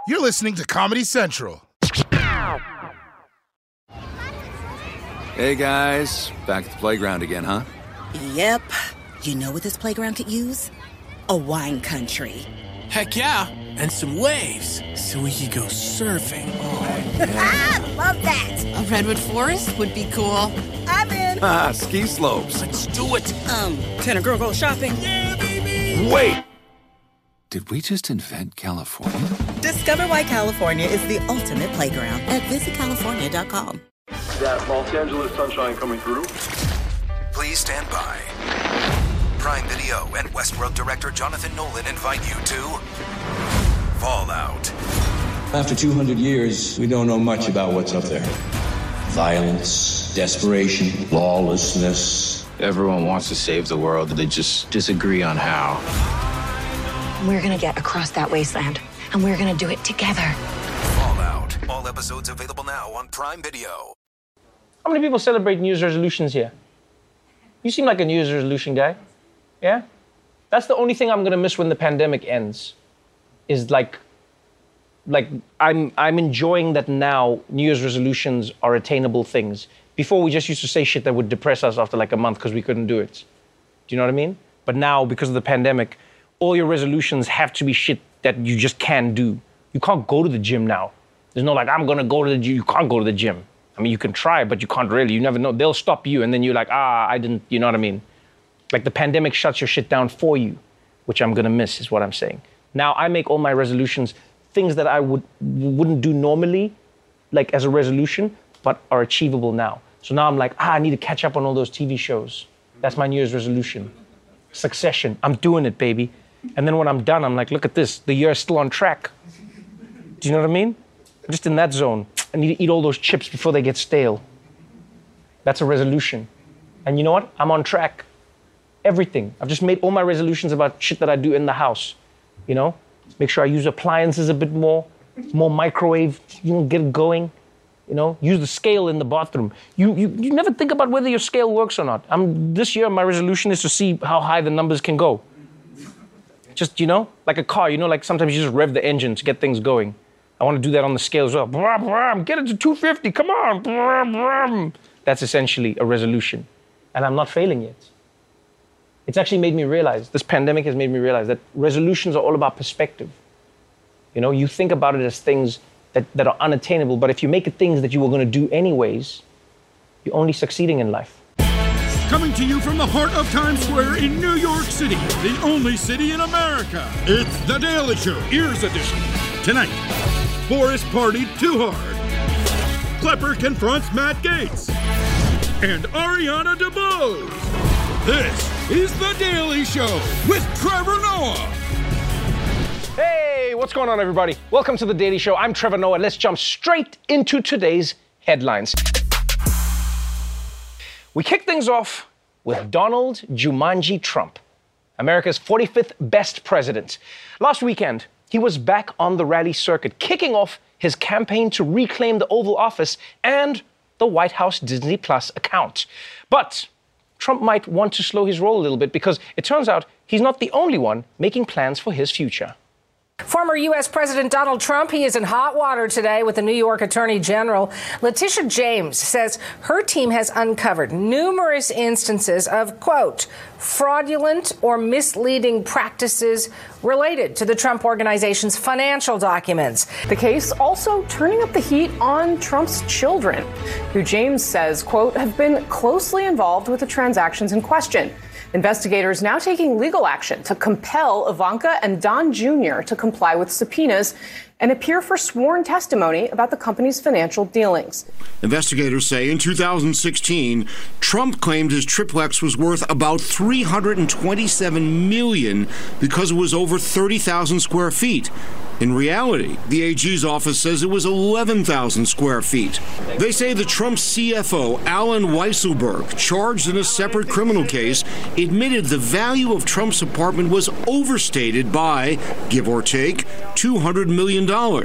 You're listening to Comedy Central. Hey guys, back at the playground again, huh? Yep. You know what this playground could use? A wine country. Heck yeah, and some waves so we could go surfing. Oh, yeah. Love that. A redwood forest would be cool. I'm in. Ski slopes. Let's do it. Can a girl go shopping? Yeah, baby. Wait! Did we just invent California? Discover why California is the ultimate playground at visitcalifornia.com. That Los Angeles sunshine coming through. Please stand by. Prime Video and Westworld director Jonathan Nolan invite you to Fallout. After 200 years, we don't know much about what's up there. Violence, desperation, lawlessness. Everyone wants to save the world, they just disagree on how. We're gonna get across that wasteland, and we're gonna do it together. Fallout. All episodes available now on Prime Video. How many people celebrate New Year's resolutions here? You seem like a New Year's resolution guy. Yeah? That's the only thing I'm gonna miss when the pandemic ends. Is like I'm enjoying that now New Year's resolutions are attainable things. Before we just used to say shit that would depress us after like a month because we couldn't do it. Do you know what I mean? But now, because of the pandemic, all your resolutions have to be shit that you just can't do. You can't go to the gym now. There's no like, I'm gonna go to the gym. You can't go to the gym. I mean, you can try, but you can't really. You never know. They'll stop you, and then you're like, I didn't, you know what I mean? Like the pandemic shuts your shit down for you, which I'm gonna miss, is what I'm saying. Now I make all my resolutions things that I wouldn't do normally, like as a resolution, but are achievable now. So now I'm like, I need to catch up on all those TV shows. That's my New Year's resolution. Succession, I'm doing it, baby. And then when I'm done, I'm like, look at this, the year's still on track. Do you know what I mean? I'm just in that zone. I need to eat all those chips before they get stale. That's a resolution. And you know what? I'm on track. Everything. I've just made all my resolutions about shit that I do in the house. You know? Make sure I use appliances a bit more microwave, get it going. You know, use the scale in the bathroom. You never think about whether your scale works or not. This year, my resolution is to see how high the numbers can go. Just, like a car, like sometimes you just rev the engine to get things going. I want to do that on the scale as well. Get it to 250, come on. That's essentially a resolution. And I'm not failing yet. It's actually made me realize, this pandemic has made me realize that resolutions are all about perspective. You think about it as things that are unattainable, but if you make it things that you were going to do anyways, you're only succeeding in life. Coming to you from the heart of Times Square in New York City, the only city in America. It's The Daily Show, Ears Edition. Tonight, Boris partied too hard. Klepper confronts Matt Gaetz. And Ariana DeBose. This is The Daily Show with Trevor Noah. Hey, what's going on, everybody? Welcome to The Daily Show. I'm Trevor Noah. Let's jump straight into today's headlines. We kick things off with Donald Jumanji Trump, America's 45th best president. Last weekend, he was back on the rally circuit, kicking off his campaign to reclaim the Oval Office and the White House Disney Plus account. But Trump might want to slow his roll a little bit because it turns out he's not the only one making plans for his future. Former U.S. President Donald Trump, he is in hot water today with the New York Attorney General. Letitia James says her team has uncovered numerous instances of, quote, fraudulent or misleading practices related to the Trump Organization's financial documents. The case also turning up the heat on Trump's children, who James says, quote, have been closely involved with the transactions in question. Investigators now taking legal action to compel Ivanka and Don Jr. to comply with subpoenas and appear for sworn testimony about the company's financial dealings. Investigators say in 2016, Trump claimed his triplex was worth about $327 million because it was over 30,000 square feet. In reality, the AG's office says it was 11,000 square feet. They say the Trump CFO, Alan Weisselberg, charged in a separate criminal case, admitted the value of Trump's apartment was overstated by, give or take, $200 million. No,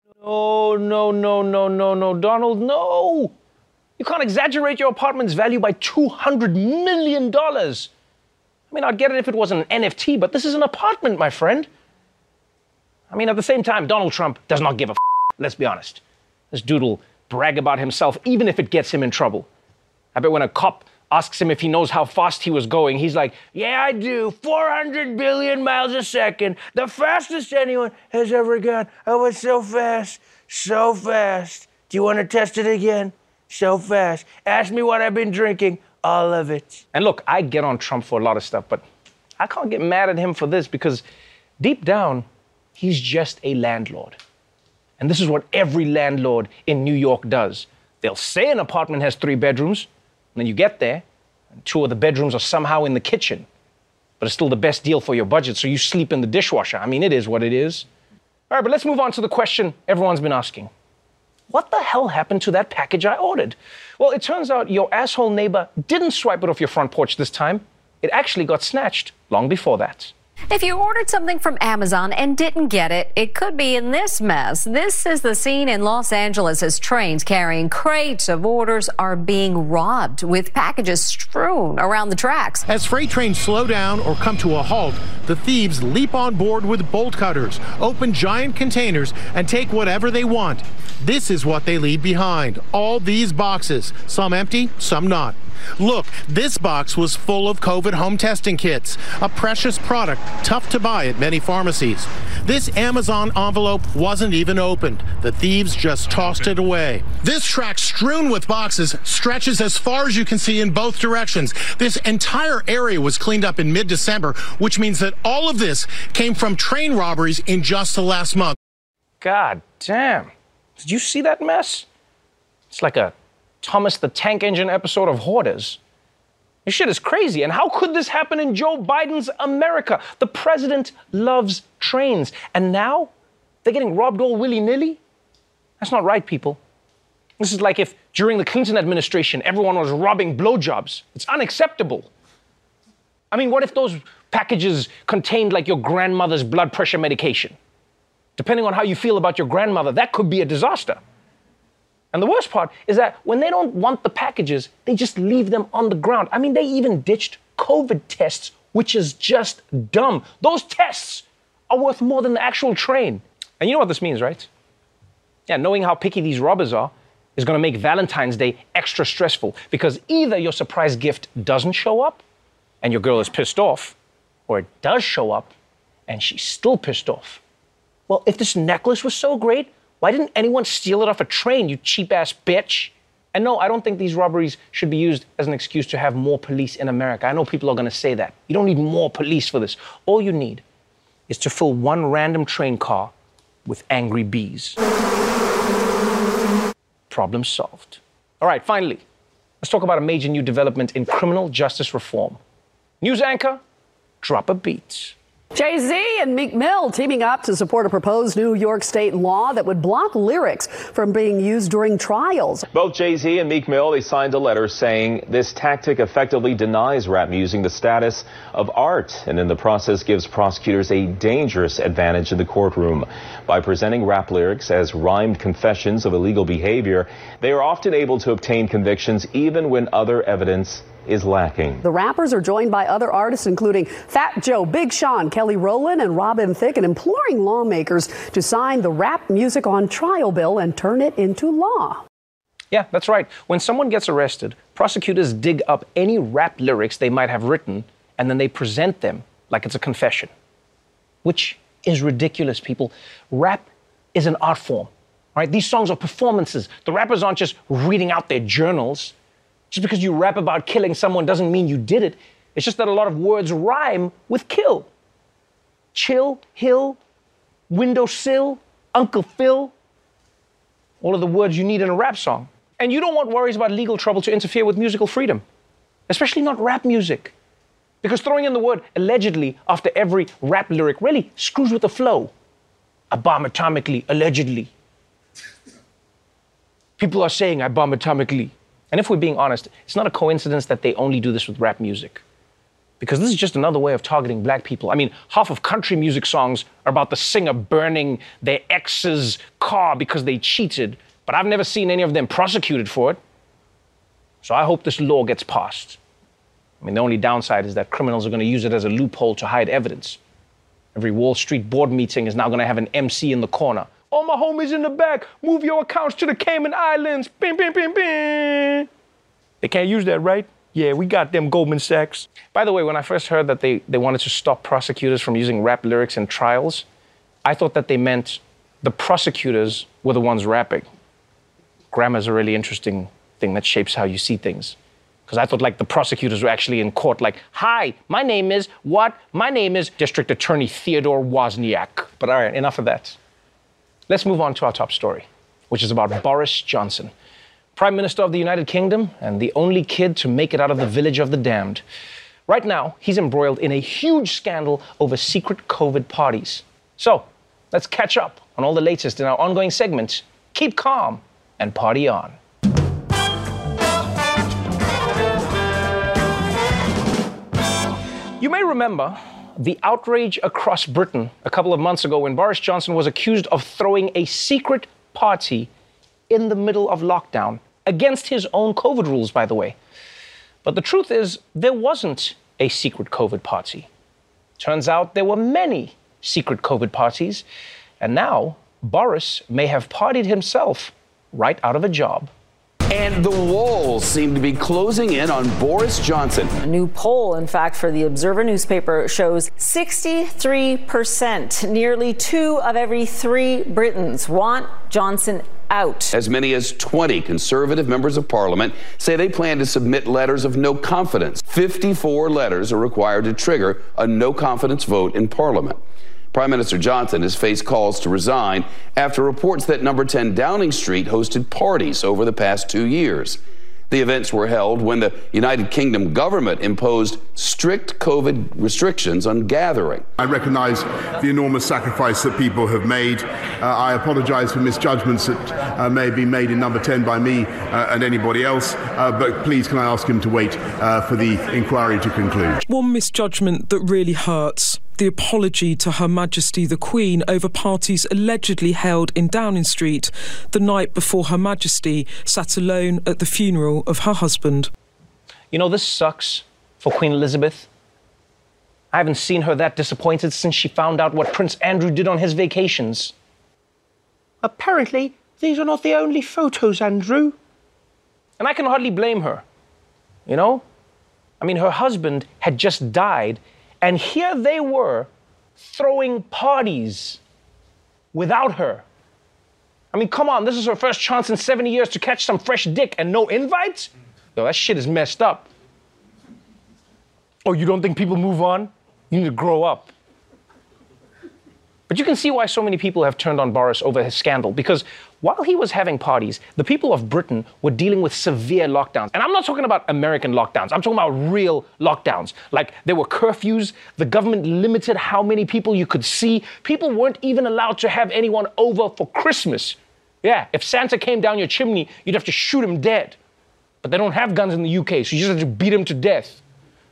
Donald, no. You can't exaggerate your apartment's value by $200 million. I mean, I'd get it if it was an NFT, but this is an apartment, my friend. I mean, at the same time, Donald Trump does not give a let's be honest. This dude will brag about himself even if it gets him in trouble. I bet when a cop asks him if he knows how fast he was going, he's like, yeah, I do, 400 billion miles a second, the fastest anyone has ever gone. I was so fast, so fast. Do you want to test it again? So fast. Ask me what I've been drinking, all of it. And look, I get on Trump for a lot of stuff, but I can't get mad at him for this because deep down, he's just a landlord. And this is what every landlord in New York does. They'll say an apartment has 3 bedrooms, and then you get there, and 2 of the bedrooms are somehow in the kitchen. But it's still the best deal for your budget, so you sleep in the dishwasher. I mean, it is what it is. All right, but let's move on to the question everyone's been asking. What the hell happened to that package I ordered? Well, it turns out your asshole neighbor didn't swipe it off your front porch this time. It actually got snatched long before that. If you ordered something from Amazon and didn't get it, it could be in this mess. This is the scene in Los Angeles as trains carrying crates of orders are being robbed with packages strewn around the tracks. As freight trains slow down or come to a halt, the thieves leap on board with bolt cutters, open giant containers, and take whatever they want. This is what they leave behind. All these boxes, some empty, some not. Look, this box was full of COVID home testing kits, a precious product, tough to buy at many pharmacies. This Amazon envelope wasn't even opened. The thieves just tossed it away. This track strewn with boxes stretches as far as you can see in both directions. This entire area was cleaned up in mid-December, which means that all of this came from train robberies in just the last month. God damn. Did you see that mess? It's like a Thomas the Tank Engine episode of Hoarders. This shit is crazy. And how could this happen in Joe Biden's America? The president loves trains. And now they're getting robbed all willy-nilly? That's not right, people. This is like if during the Clinton administration, everyone was robbing blowjobs. It's unacceptable. I mean, what if those packages contained like your grandmother's blood pressure medication? Depending on how you feel about your grandmother, that could be a disaster. And the worst part is that when they don't want the packages, they just leave them on the ground. I mean, they even ditched COVID tests, which is just dumb. Those tests are worth more than the actual train. And you know what this means, right? Yeah, knowing how picky these robbers are is going to make Valentine's Day extra stressful because either your surprise gift doesn't show up and your girl is pissed off, or it does show up and she's still pissed off. Well, if this necklace was so great, why didn't anyone steal it off a train, you cheap-ass bitch? And no, I don't think these robberies should be used as an excuse to have more police in America. I know people are going to say that. You don't need more police for this. All you need is to fill one random train car with angry bees. Problem solved. All right, finally, let's talk about a major new development in criminal justice reform. News anchor, drop a beat. Jay-Z and Meek Mill teaming up to support a proposed New York state law that would block lyrics from being used during trials. Both Jay-Z and Meek Mill, they signed a letter saying this tactic effectively denies rap music the status of art and in the process gives prosecutors a dangerous advantage in the courtroom. By presenting rap lyrics as rhymed confessions of illegal behavior, they are often able to obtain convictions even when other evidence is lacking. The rappers are joined by other artists, including Fat Joe, Big Sean, Kelly Rowland, and Robin Thicke, and imploring lawmakers to sign the rap music on trial bill and turn it into law. Yeah, that's right. When someone gets arrested, prosecutors dig up any rap lyrics they might have written, and then they present them like it's a confession, which is ridiculous, people. Rap is an art form, right? These songs are performances. The rappers aren't just reading out their journals. Just because you rap about killing someone doesn't mean you did it. It's just that a lot of words rhyme with kill. Chill, hill, windowsill, Uncle Phil. All of the words you need in a rap song. And you don't want worries about legal trouble to interfere with musical freedom, especially not rap music. Because throwing in the word allegedly after every rap lyric really screws with the flow. I bomb atomically, allegedly. People are saying I bomb atomically. And if we're being honest, it's not a coincidence that they only do this with rap music. Because this is just another way of targeting black people. I mean, half of country music songs are about the singer burning their ex's car because they cheated, but I've never seen any of them prosecuted for it. So I hope this law gets passed. I mean, the only downside is that criminals are going to use it as a loophole to hide evidence. Every Wall Street board meeting is now going to have an MC in the corner. All my homies in the back, move your accounts to the Cayman Islands. Bing, bing, bing, bing. They can't use that, right? Yeah, we got them, Goldman Sachs. By the way, when I first heard that they wanted to stop prosecutors from using rap lyrics in trials, I thought that they meant the prosecutors were the ones rapping. Grammar is a really interesting thing that shapes how you see things. Because I thought like the prosecutors were actually in court like, hi, my name is what? My name is District Attorney Theodore Wozniak. But all right, enough of that. Let's move on to our top story, which is about Boris Johnson, Prime Minister of the United Kingdom and the only kid to make it out of the village of the damned. Right now, he's embroiled in a huge scandal over secret COVID parties. So, let's catch up on all the latest in our ongoing segment, Keep Calm and Party On. You may remember the outrage across Britain a couple of months ago when Boris Johnson was accused of throwing a secret party in the middle of lockdown, against his own COVID rules, by the way. But the truth is, there wasn't a secret COVID party. Turns out there were many secret COVID parties, and now Boris may have partied himself right out of a job. And the walls seem to be closing in on Boris Johnson. A new poll, in fact, for the Observer newspaper shows 63%, nearly 2 of every 3 Britons want Johnson out. As many as 20 Conservative members of Parliament say they plan to submit letters of no confidence. 54 letters are required to trigger a no confidence vote in Parliament. Prime Minister Johnson has faced calls to resign after reports that number 10 Downing Street hosted parties over the past 2 years. The events were held when the United Kingdom government imposed strict COVID restrictions on gathering. I recognise the enormous sacrifice that people have made. I apologise for misjudgments that may have been made in number 10 by me and anybody else, but please can I ask him to wait for the inquiry to conclude. One misjudgment that really hurts. The apology to Her Majesty the Queen over parties allegedly held in Downing Street the night before Her Majesty sat alone at the funeral of her husband. You know, this sucks for Queen Elizabeth. I haven't seen her that disappointed since she found out what Prince Andrew did on his vacations. Apparently, these are not the only photos, Andrew. And I can hardly blame her. You know? I mean, her husband had just died, and here they were throwing parties without her. I mean, come on, this is her first chance in 70 years to catch some fresh dick and no invites? Yo, that shit is messed up. Oh, you don't think people move on? You need to grow up. But you can see why so many people have turned on Boris over his scandal, because while he was having parties, the people of Britain were dealing with severe lockdowns. And I'm not talking about American lockdowns. I'm talking about real lockdowns. Like, there were curfews. The government limited how many people you could see. People weren't even allowed to have anyone over for Christmas. Yeah, if Santa came down your chimney, you'd have to shoot him dead. But they don't have guns in the UK, so you just have to beat him to death.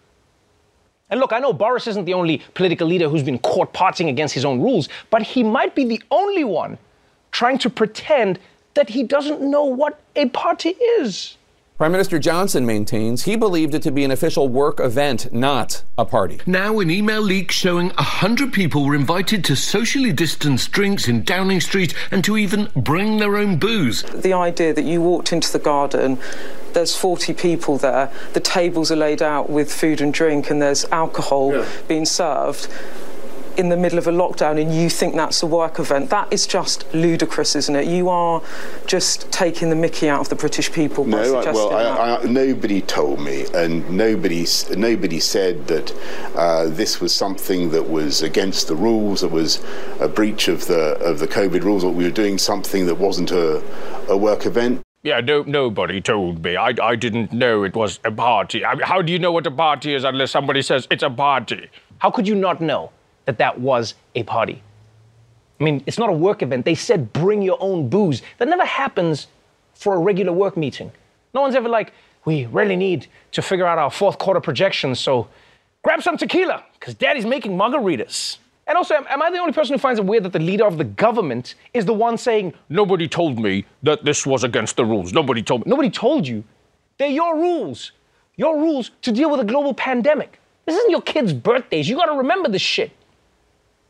And look, I know Boris isn't the only political leader who's been caught partying against his own rules, but he might be the only one trying to pretend that he doesn't know what a party is. Prime Minister Johnson maintains he believed it to be an official work event, not a party. Now an email leak showing 100 people were invited to socially distanced drinks in Downing Street and to even bring their own booze. The idea that you walked into the garden, there's 40 people there, the tables are laid out with food and drink and there's alcohol being served in the middle of a lockdown, and you think that's a work event. That is just ludicrous, isn't it? You are just taking the mickey out of the British people by suggesting that. Nobody told me, and nobody said that this was something that was against the rules, that was a breach of the COVID rules, or we were doing something that wasn't a work event. Yeah, nobody told me. I didn't know it was a party. I mean, how do you know what a party is unless somebody says it's a party? How could you not know that was a party? I mean, it's not a work event. They said bring your own booze. That never happens for a regular work meeting. No one's ever like, we really need to figure out our fourth quarter projections, so grab some tequila, because Daddy's making margaritas. And also, am I the only person who finds it weird that the leader of the government is the one saying, nobody told me that this was against the rules. Nobody told me. Nobody told you. They're your rules. Your rules to deal with a global pandemic. This isn't your kids' birthdays. You got to remember this shit.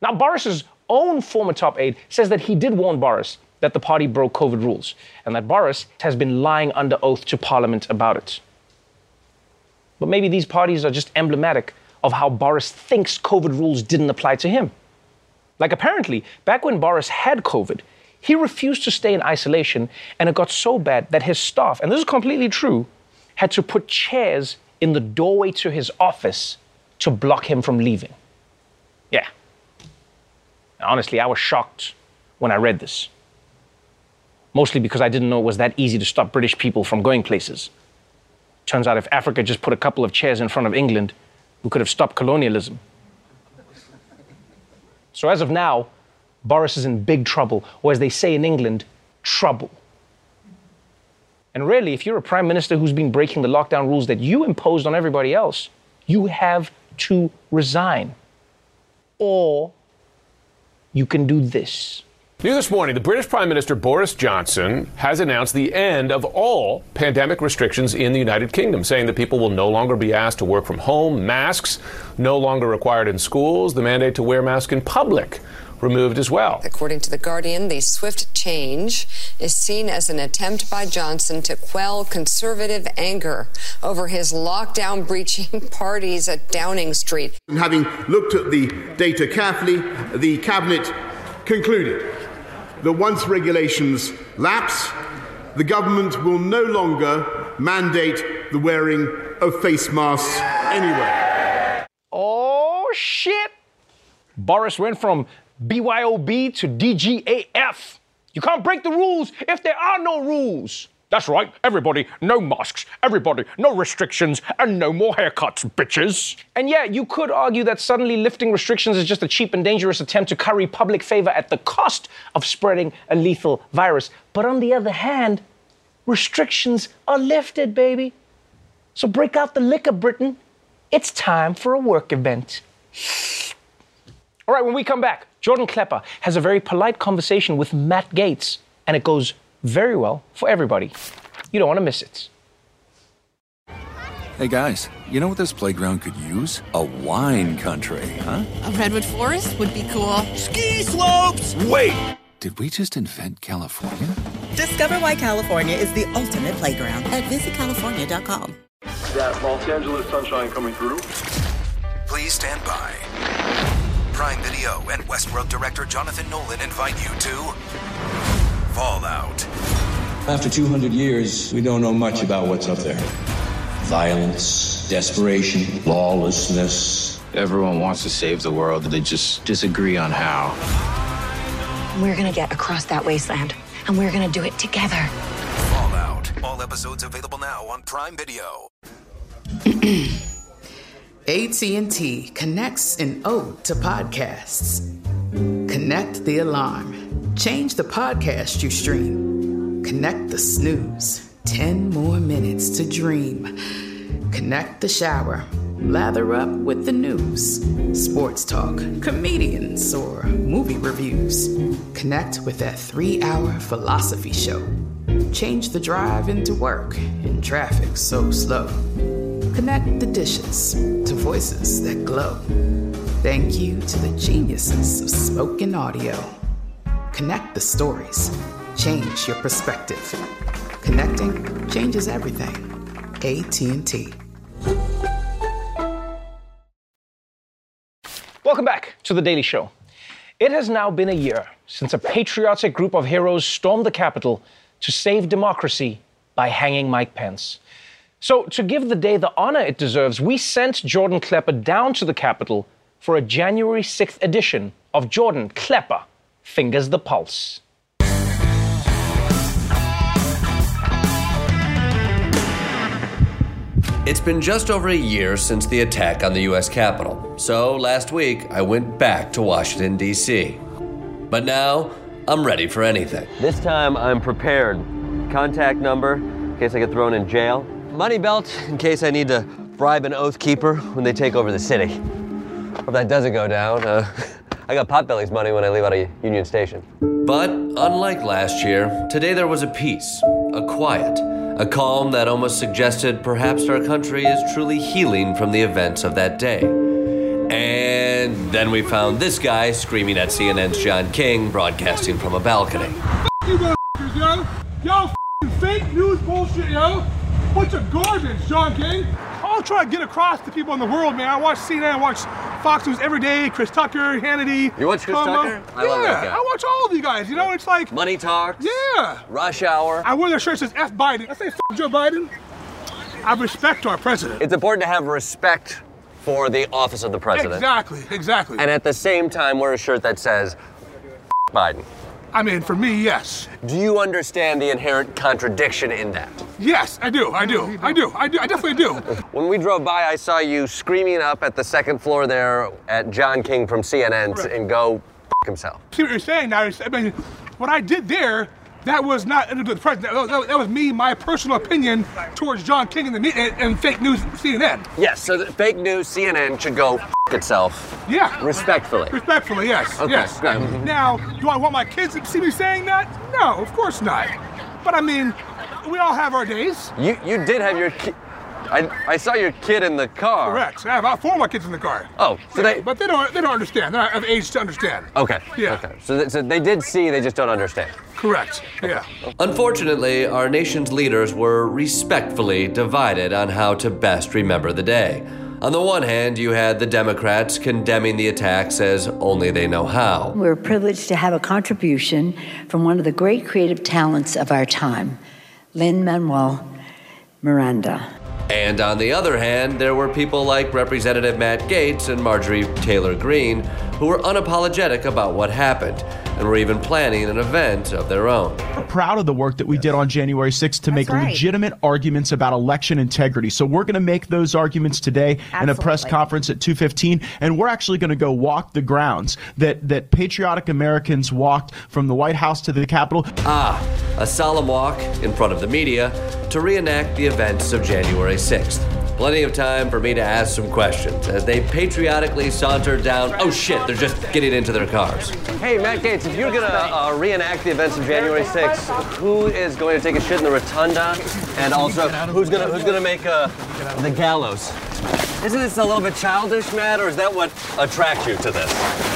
Now, Boris's own former top aide says that he did warn Boris that the party broke COVID rules and that Boris has been lying under oath to Parliament about it. But maybe these parties are just emblematic of how Boris thinks COVID rules didn't apply to him. Like apparently, back when Boris had COVID, he refused to stay in isolation, and it got so bad that his staff, and this is completely true, had to put chairs in the doorway to his office to block him from leaving. Yeah. Honestly, I was shocked when I read this. Mostly because I didn't know it was that easy to stop British people from going places. Turns out if Africa just put a couple of chairs in front of England, we could have stopped colonialism. So as of now, Boris is in big trouble, or as they say in England, trouble. And really, if you're a prime minister who's been breaking the lockdown rules that you imposed on everybody else, you have to resign. Or you can do this. New this morning, the British Prime Minister Boris Johnson has announced the end of all pandemic restrictions in the United Kingdom, saying that people will no longer be asked to work from home, masks no longer required in schools, the mandate to wear masks in public removed as well. According to The Guardian, the swift change is seen as an attempt by Johnson to quell conservative anger over his lockdown-breaching parties at Downing Street. Having looked at the data carefully, the Cabinet concluded that once regulations lapse, the government will no longer mandate the wearing of face masks anywhere. Oh, shit! Boris went from BYOB to DGAF. You can't break the rules if there are no rules. That's right, everybody, no masks, everybody, no restrictions, and no more haircuts, bitches. And yeah, you could argue that suddenly lifting restrictions is just a cheap and dangerous attempt to curry public favor at the cost of spreading a lethal virus. But on the other hand, restrictions are lifted, baby. So break out the liquor, Britain. It's time for a work event. All right, when we come back, Jordan Klepper has a very polite conversation with Matt Gaetz, and it goes very well for everybody. You don't want to miss it. Hey guys, you know what this playground could use? A wine country, huh? A redwood forest would be cool. Ski slopes! Wait! Did we just invent California? Discover why California is the ultimate playground at visitcalifornia.com. That Los Angeles sunshine coming through. Please stand by. Prime Video and Westworld director Jonathan Nolan invite you to Fallout. After 200 years, we don't know much about what's up there. Violence, desperation, lawlessness. Everyone wants to save the world, they just disagree on how. We're gonna get across that wasteland, and we're gonna do it together. Fallout. All episodes available now on Prime Video. AT&T connects an ode to podcasts. Connect the alarm. Change the podcast you stream. Connect the snooze. 10 more minutes to dream. Connect the shower. Lather up with the news. Sports talk, comedians, or movie reviews. Connect with that 3-hour philosophy show. Change the drive into work in traffic so slow. Connect the dishes to voices that glow. Thank you to the geniuses of spoken audio. Connect the stories. Change your perspective. Connecting changes everything. AT&T. Welcome back to The Daily Show. It has now been a year since a patriotic group of heroes stormed the Capitol to save democracy by hanging Mike Pence. So to give the day the honor it deserves, we sent Jordan Klepper down to the Capitol for a January 6th edition of Jordan Klepper Fingers the Pulse. It's been just over a year since the attack on the U.S. Capitol, so last week I went back to Washington, D.C. But now, I'm ready for anything. This time I'm prepared. Contact number, in case I get thrown in jail. Money belt, in case I need to bribe an oath keeper when they take over the city. If that doesn't go down, I got Potbelly's money when I leave out of Union Station. But unlike last year, today there was a peace, a quiet, a calm that almost suggested perhaps our country is truly healing from the events of that day. And And then we found this guy screaming at CNN's John King, broadcasting from a balcony. You motherfuckers, yo! Y'all fake news bullshit, yo! Bunch of garbage, John King! I'll try to get across to people in the world, man. I watch CNN, I watch Fox News every day, Chris Tucker, Hannity. You watch Chris Tucker? I love that guy. I watch all of you guys, you know, it's like... Money Talks. Yeah. Rush Hour. I wear their shirt that says F Biden. I say F Joe Biden. I respect our president. It's important to have respect for the office of the president. Exactly. And at the same time, wear a shirt that says Biden. I mean, for me, yes. Do you understand the inherent contradiction in that? Yes, I do. I definitely do. When we drove by, I saw you screaming up at the second floor there at John King from CNN and go himself. See what you're saying now? I mean, what I did there, that was not the president. That was me, my personal opinion towards John King and fake news CNN. Yes, so the fake news CNN should go itself. Yeah. Respectfully. Respectfully, yes. Okay, yes. good. Now, do I want my kids to see me saying that? No, of course not. But I mean, we all have our days. You did have your kid. I saw your kid in the car. Correct. I have about 4 of my kids in the car. Oh, so but they don't understand. They're not of age to understand. Okay. Yeah. Okay. So they did see, they just don't understand. Correct. Yeah. Unfortunately, our nation's leaders were respectfully divided on how to best remember the day. On the one hand, you had the Democrats condemning the attacks as only they know how. We're privileged to have a contribution from one of the great creative talents of our time, Lin-Manuel Miranda. And on the other hand, there were people like Representative Matt Gaetz and Marjorie Taylor Greene who were unapologetic about what happened and were even planning an event of their own. We're proud of the work that we did on January 6th to make legitimate arguments about election integrity. So we're going to make those arguments today in a press conference at 2:15, and we're actually going to go walk the grounds that patriotic Americans walked from the White House to the Capitol. A solemn walk in front of the media to reenact the events of January 6th. Plenty of time for me to ask some questions as they patriotically sauntered down. Oh shit, they're just getting into their cars. Hey, Matt Gaetz, if you're gonna reenact the events of January 6th, who is going to take a shit in the rotunda? And also, who's gonna make the gallows? Isn't this a little bit childish, Matt, or is that what attracts you to this?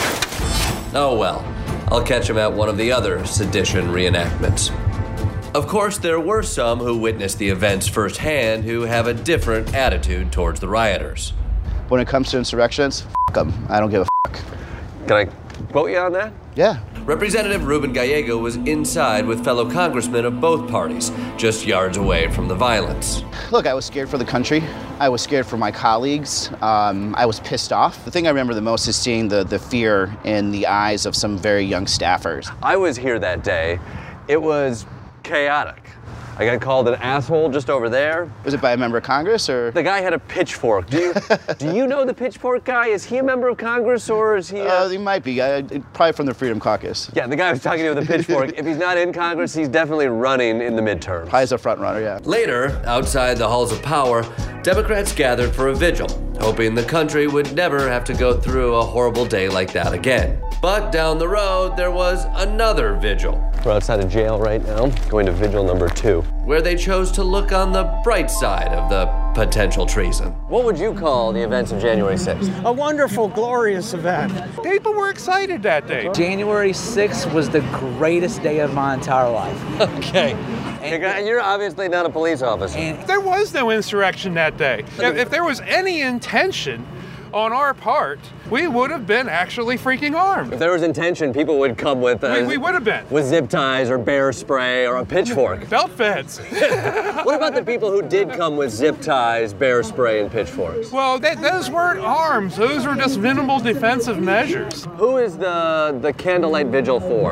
Oh well, I'll catch him at one of the other sedition reenactments. Of course, there were some who witnessed the events firsthand who have a different attitude towards the rioters. When it comes to insurrections, f*** them. I don't give a f***. Can I quote you on that? Yeah. Representative Ruben Gallego was inside with fellow congressmen of both parties, just yards away from the violence. Look, I was scared for the country. I was scared for my colleagues. I was pissed off. The thing I remember the most is seeing the fear in the eyes of some very young staffers. I was here that day. It was chaotic. I got called an asshole just over there. Was it by a member of Congress or? The guy had a pitchfork. Do you know the pitchfork guy? Is he a member of Congress or is he? He might be. Probably from the Freedom Caucus. Yeah, the guy was talking to you with a pitchfork. If he's not in Congress, he's definitely running in the midterms. Probably as a front runner, yeah. Later, outside the halls of power, Democrats gathered for a vigil, hoping the country would never have to go through a horrible day like that again. But down the road, there was another vigil. We're outside of jail right now, going to vigil number 2, where they chose to look on the bright side of the potential treason. What would you call the events of January 6th? A wonderful, glorious event. People were excited that day. January 6th was the greatest day of my entire life. Okay. You're obviously not a police officer. There was no insurrection that day. If there was any intention on our part, we would have been actually freaking armed. If there was intention, people would come with we would have been. With zip ties or bear spray or a pitchfork. Belt feds. What about the people who did come with zip ties, bear spray, and pitchforks? Well, those weren't arms. Those were just minimal defensive measures. Who is the candlelight vigil for?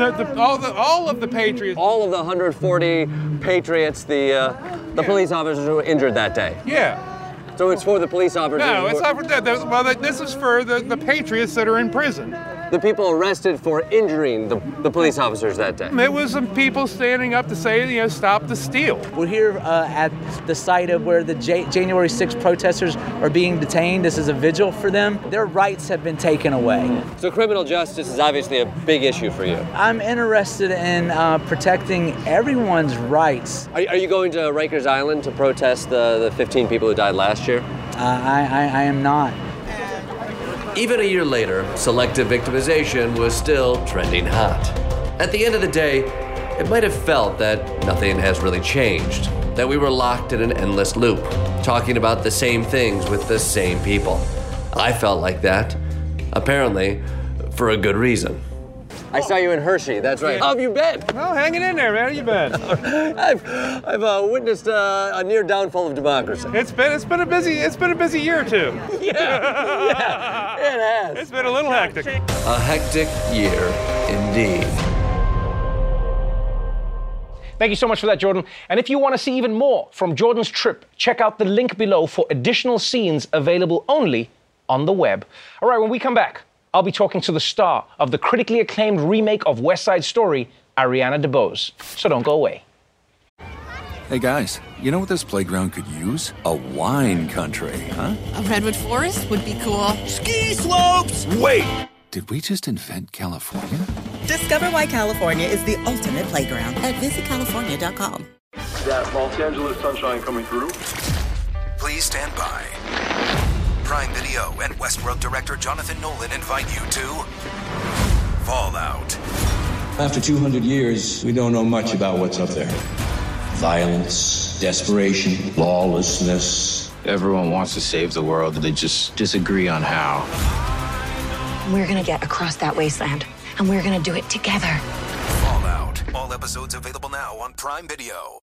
All of the patriots. All of the 140 patriots, the police officers who were injured that day. Yeah. So it's for the police officers? No, it's not for that. Well, this is for the patriots that are in prison. The people arrested for injuring the police officers that day? It was some people standing up to say, stop the steal. We're here at the site of where the January 6th protesters are being detained. This is a vigil for them. Their rights have been taken away. So criminal justice is obviously a big issue for you. I'm interested in protecting everyone's rights. Are you going to Rikers Island to protest the 15 people who died last year? I am not. Even a year later, selective victimization was still trending hot. At the end of the day, it might have felt that nothing has really changed, that we were locked in an endless loop, talking about the same things with the same people. I felt like that, apparently, for a good reason. I saw you in Hershey, that's right. How have you been? Well, hanging in there, man. How you been? I've witnessed a near downfall of democracy. It's been a busy year or two. Yeah, it has. It's been a little hectic. A hectic year, indeed. Thank you so much for that, Jordan. And if you want to see even more from Jordan's trip, check out the link below for additional scenes available only on the web. All right, when we come back, I'll be talking to the star of the critically acclaimed remake of West Side Story, Ariana DeBose. So don't go away. Hey guys, you know what this playground could use? A wine country, huh? A redwood forest would be cool. Ski slopes! Wait! Did we just invent California? Discover why California is the ultimate playground at visitcalifornia.com. That Los Angeles sunshine coming through. Please stand by. Prime Video and Westworld director Jonathan Nolan invite you to Fallout. After 200 years, we don't know much about what's up there. Violence, desperation, lawlessness. Everyone wants to save the world, they just disagree on how. We're gonna get across that wasteland, and we're gonna do it together. Fallout. All episodes available now on Prime Video.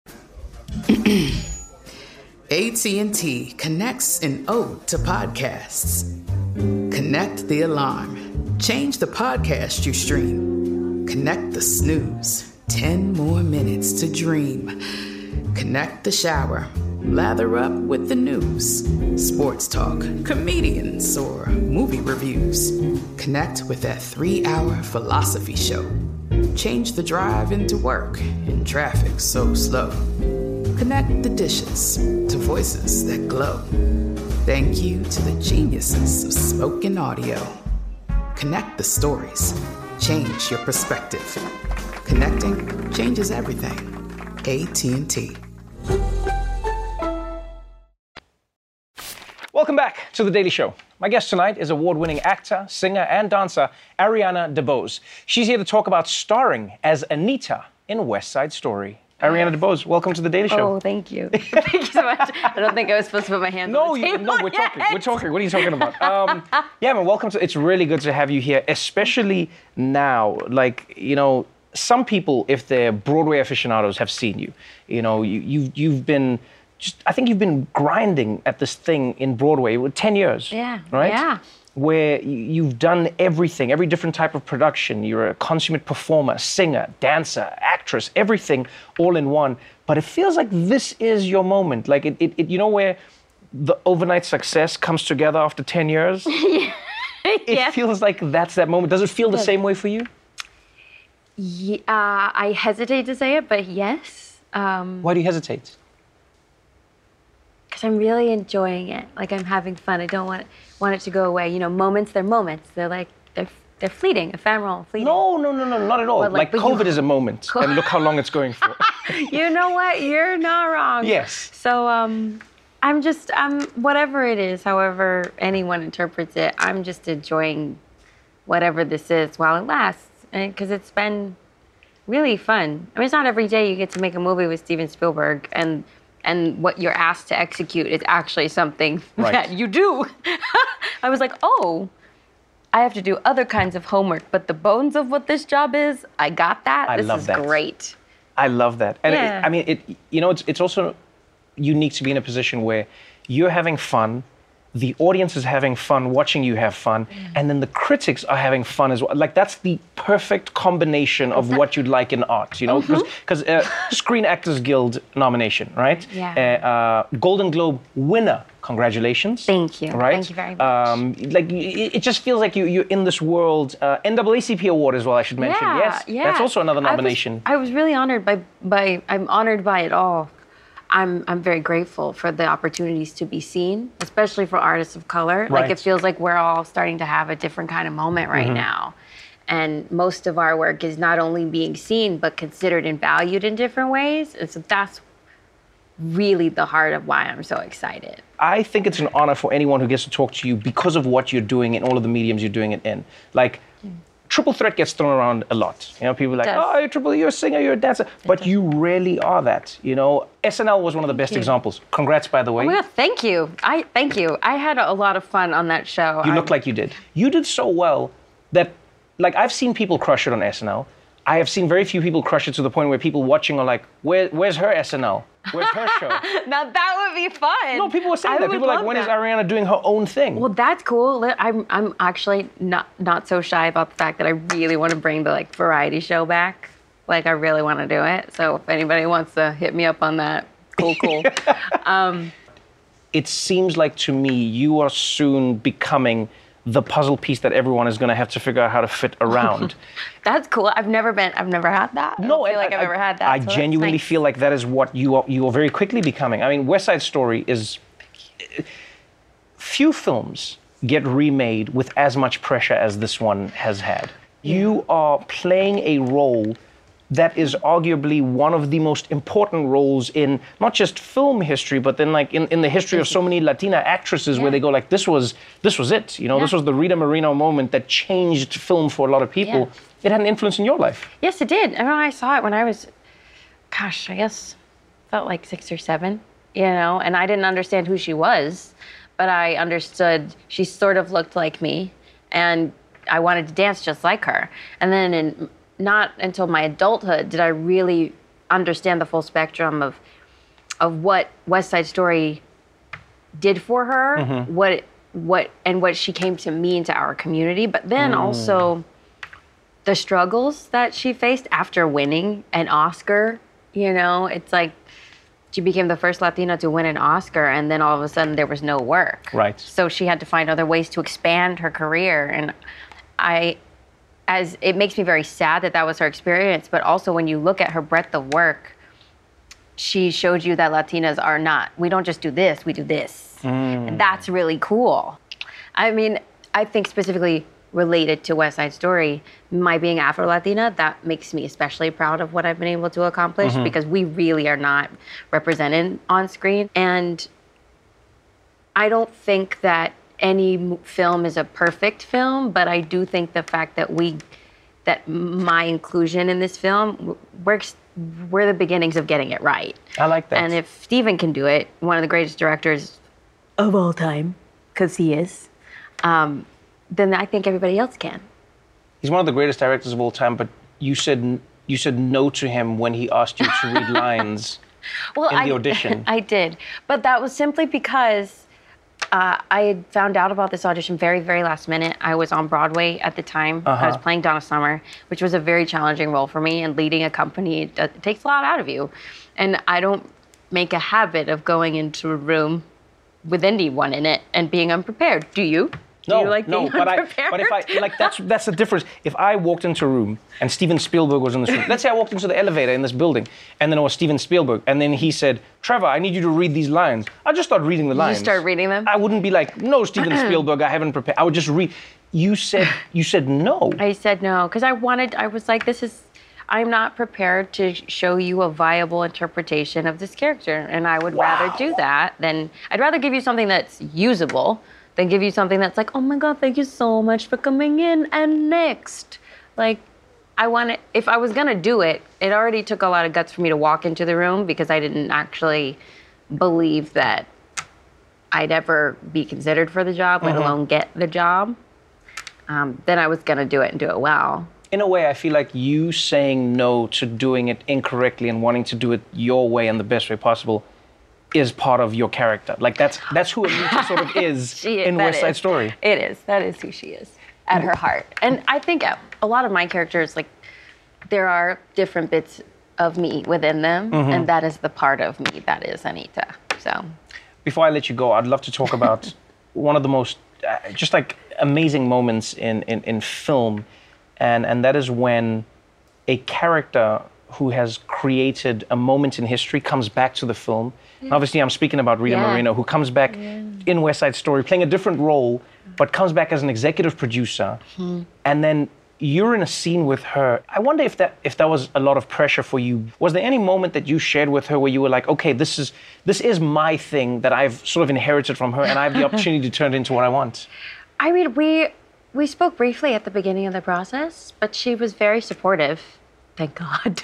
AT&T connects an ode to podcasts. Connect the alarm. Change the podcast you stream. Connect the snooze. 10 more minutes to dream. Connect the shower. Lather up with the news. Sports talk, comedians, or movie reviews. Connect with that 3-hour philosophy show. Change the drive into work in traffic so slow. Connect the dishes to voices that glow. Thank you to the geniuses of spoken audio. Connect the stories. Change your perspective. Connecting changes everything. AT&T. Welcome back to The Daily Show. My guest tonight is award-winning actor, singer, and dancer Ariana DeBose. She's here to talk about starring as Anita in West Side Story. Ariana DeBose, welcome to The Daily Show. Oh, thank you. Thank you so much. I don't think I was supposed to put my hands on the table. No, we're talking. What are you talking about? Yeah, man, welcome to, it's really good to have you here, especially now. Like, you know, some people, if they're Broadway aficionados, have seen you. You know, you've been, I think you've been grinding at this thing in Broadway with 10 years. Yeah. Right? Yeah. Where you've done everything, every different type of production. You're a consummate performer, singer, dancer, actress, everything all in one. But it feels like this is your moment. Like it you know, where the overnight success comes together after 10 years? Yeah. It feels like that's that moment. Does it feel the same way for you? Yeah, I hesitate to say it, but yes. Why do you hesitate? Because I'm really enjoying it. Like, I'm having fun. I don't want it to go away. You know, moments, they're moments. They're like, they're fleeting, ephemeral, fleeting. No, not at all. But like COVID is a moment, and look how long it's going for. You know what? You're not wrong. Yes. So, I'm whatever it is, however anyone interprets it, I'm just enjoying whatever this is while it lasts. Because it's been really fun. I mean, it's not every day you get to make a movie with Steven Spielberg, and what you're asked to execute is actually something that you do. I was like, oh, I have to do other kinds of homework, but the bones of what this job is, I got that. This is great. I love that. And Yeah. it's also unique to be in a position where you're having fun, the audience is having fun watching you have fun, and then the critics are having fun as well. Like, that's the perfect combination of what you'd like in art, you know? Because Screen Actors Guild nomination, right? Yeah. Golden Globe winner, congratulations. Thank you. Right? Thank you very much. Like, it just feels like you're in this world. NAACP award as well, I should mention. Yes, that's also another nomination. I was really honored I'm honored by it all. I'm very grateful for the opportunities to be seen, especially for artists of color. Right. Like, it feels like we're all starting to have a different kind of moment right now. And most of our work is not only being seen, but considered and valued in different ways. And so really the heart of why I'm so excited. I think it's an honor for anyone who gets to talk to you because of what you're doing in all of the mediums you're doing it in. Like, triple threat gets thrown around a lot. You know, people are like, oh, you're a singer, you're a dancer. But you really are that, you know. SNL was one of the best examples. Congrats, by the way. Oh my God, thank you. Thank you. I had a lot of fun on that show. You look like you did. You did so well that, like, I've seen people crush it on SNL. I have seen very few people crush it to the point where people watching are like, where's her SNL? Where's her show? Now that would be fun. No, people were saying that. People were like, when is Ariana doing her own thing? Well, that's cool. I'm actually not so shy about the fact that I really want to bring the like variety show back. Like I really want to do it. So if anybody wants to hit me up on that, cool. It seems like to me you are soon becoming the puzzle piece that everyone is going to have to figure out how to fit around. That's cool. I've never had that. No, I don't feel like I've ever had that. I genuinely feel like that is what you are very quickly becoming. I mean, West Side Story is... Few films get remade with as much pressure as this one has had. Yeah. You are playing a role that is arguably one of the most important roles in not just film history, but then like in the history of so many Latina actresses where they go like, this was it, you know, this was the Rita Moreno moment that changed film for a lot of people. Yeah. It had an influence in your life. Yes, it did. I mean, I saw it when I was, I guess, felt like 6 or 7, you know, and I didn't understand who she was, but I understood she sort of looked like me and I wanted to dance just like her. And then not until my adulthood did I really understand the full spectrum of what West Side Story did for her, what she came to mean to our community, but then also the struggles that she faced after winning an Oscar. You know, it's like she became the first Latina to win an Oscar, and then all of a sudden there was no work. Right. So she had to find other ways to expand her career, and it makes me very sad that was her experience, but also when you look at her breadth of work, she showed you that Latinas we don't just do this, we do this. And that's really cool. I mean, I think specifically related to West Side Story, my being Afro-Latina, that makes me especially proud of what I've been able to accomplish because we really are not represented on screen. And I don't think that any film is a perfect film, but I do think the fact that my inclusion in this film we're the beginnings of getting it right. I like that. And if Steven can do it, one of the greatest directors of all time, because he is, then I think everybody else can. He's one of the greatest directors of all time, but you said no to him when he asked you to read lines in the audition. I did, but that was simply because I had found out about this audition very, very last minute. I was on Broadway at the time. I was playing Donna Summer, which was a very challenging role for me, and leading a company, it takes a lot out of you. And I don't make a habit of going into a room with anyone in it and being unprepared. Do you? No, Do you like being unprepared? But if I like that's the difference. If I walked into a room and Steven Spielberg was in this room, let's say I walked into the elevator in this building, and then it was Steven Spielberg, and then he said, "Trevor, I need you to read these lines." I'd just start reading the lines. You start reading them? I wouldn't be like, "No, Steven Spielberg, I haven't prepared." I would just read. You said no. I said no because I was like, I'm not prepared to show you a viable interpretation of this character, and I would rather do that I'd rather give you something that's usable than give you something that's like, oh my God, thank you so much for coming in, and next. Like, if I was gonna do it, it already took a lot of guts for me to walk into the room because I didn't actually believe that I'd ever be considered for the job, let alone get the job. Then I was gonna do it and do it well. In a way, I feel like you saying no to doing it incorrectly and wanting to do it your way and the best way possible is part of your character. Like that's who Anita sort of is in West Side Story. It is. That is who she is at her heart. And I think a lot of my characters, like, there are different bits of me within them, and that is the part of me that is Anita. So, before I let you go, I'd love to talk about one of the most just like amazing moments in film, and that is when a character who has created a moment in history comes back to the film. Yeah. Obviously, I'm speaking about Rita Moreno, who comes back in West Side Story, playing a different role, but comes back as an executive producer, and then you're in a scene with her. I wonder if that was a lot of pressure for you. Was there any moment that you shared with her where you were like, okay, this is my thing that I've sort of inherited from her, and I have the opportunity to turn it into what I want? I mean, we spoke briefly at the beginning of the process, but she was very supportive. Thank God.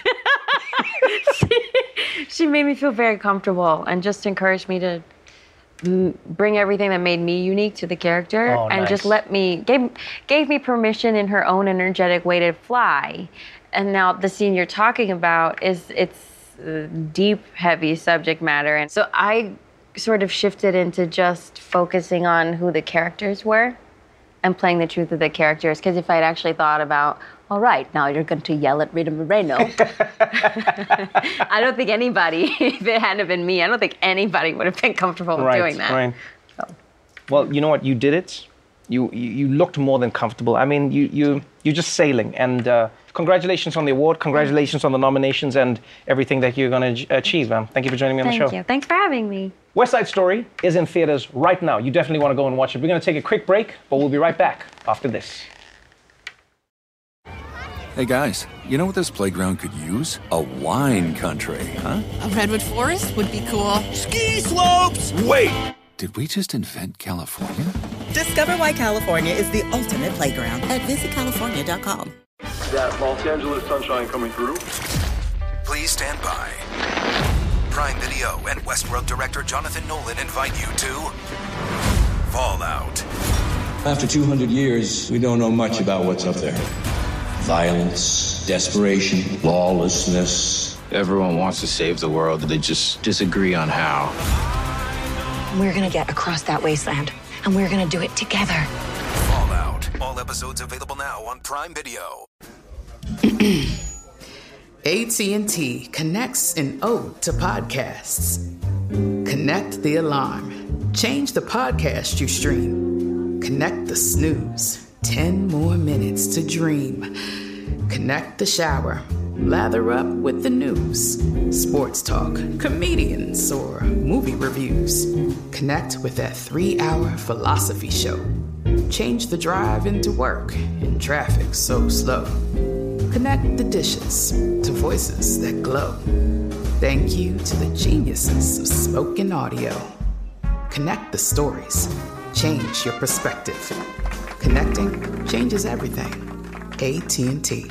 She made me feel very comfortable and just encouraged me to bring everything that made me unique to the character, and just gave me permission in her own energetic way to fly. And now the scene you're talking about it's deep, heavy subject matter, and so I sort of shifted into just focusing on who the characters were and playing the truth of the characters. Because if I'd actually thought about, all right, now you're going to yell at Rita Moreno, I don't think anybody, if it hadn't been me, I don't think anybody would have been comfortable with doing that. Right. So. Well, you know what? You did it. You looked more than comfortable. I mean, you're just sailing. And congratulations on the award. Congratulations on the nominations and everything that you're going to achieve. Thank you for joining me on the show. Thank you. Thanks for having me. West Side Story is in theaters right now. You definitely want to go and watch it. We're going to take a quick break, but we'll be right back after this. Hey guys, you know what this playground could use? A wine country, huh? A redwood forest would be cool. Ski slopes! Wait! Did we just invent California? Discover why California is the ultimate playground at visitcalifornia.com. That Los Angeles sunshine coming through. Please stand by. Prime Video and Westworld director Jonathan Nolan invite you to Fallout. After 200 years, we don't know much about what's up there. Violence, desperation, lawlessness. Everyone wants to save the world, they just disagree on how. We're gonna get across that wasteland, and we're gonna do it together. Fallout. All episodes available now on Prime Video. AT&T connects an ode to podcasts. Connect the alarm. Change the podcast you stream. Connect the snooze. 10 more minutes to dream. Connect the shower. Lather up with the news. Sports talk, comedians, or movie reviews. Connect with that 3-hour philosophy show. Change the drive into work in traffic so slow. Connect the dishes to voices that glow. Thank you to the geniuses of spoken audio. Connect the stories. Change your perspective. Connecting changes everything. AT&T.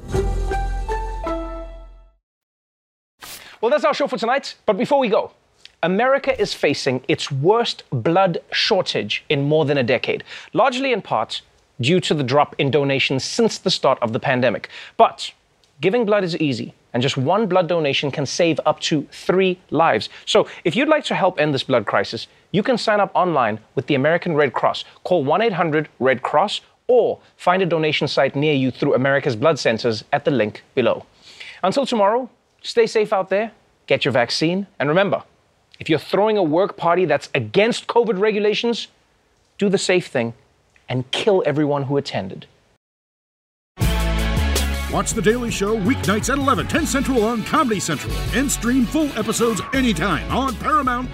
Well, that's our show for tonight. But before we go, America is facing its worst blood shortage in more than a decade, largely in part due to the drop in donations since the start of the pandemic. But giving blood is easy, and just one blood donation can save up to 3 lives. So if you'd like to help end this blood crisis, you can sign up online with the American Red Cross. Call 1-800-RED-CROSS or find a donation site near you through America's Blood Centers at the link below. Until tomorrow, stay safe out there, get your vaccine, and remember, if you're throwing a work party that's against COVID regulations, do the safe thing and kill everyone who attended. Watch The Daily Show weeknights at 11, 10 Central on Comedy Central, and stream full episodes anytime on Paramount+.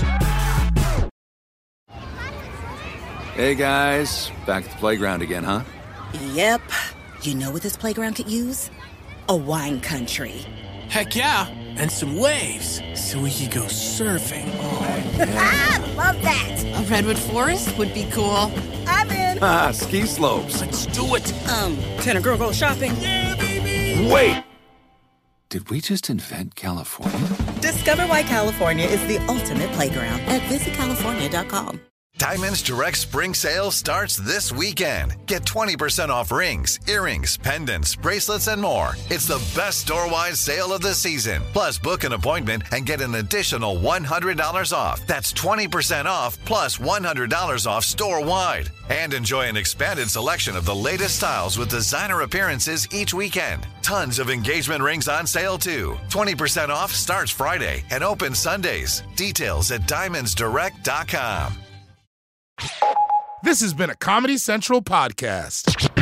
Hey guys, back at the playground again, huh? Yep. You know what this playground could use? A wine country. Heck yeah, and some waves, so we could go surfing. Oh, yeah. Love that. A redwood forest would be cool. I'm in. Ski slopes. Let's do it. Can a girl go shopping? Yeah, baby. Wait! Did we just invent California? Discover why California is the ultimate playground at visitcalifornia.com. Diamonds Direct Spring Sale starts this weekend. Get 20% off rings, earrings, pendants, bracelets, and more. It's the best store-wide sale of the season. Plus, book an appointment and get an additional $100 off. That's 20% off plus $100 off store-wide. And enjoy an expanded selection of the latest styles with designer appearances each weekend. Tons of engagement rings on sale, too. 20% off starts Friday and opens Sundays. Details at diamondsdirect.com. This has been a Comedy Central podcast.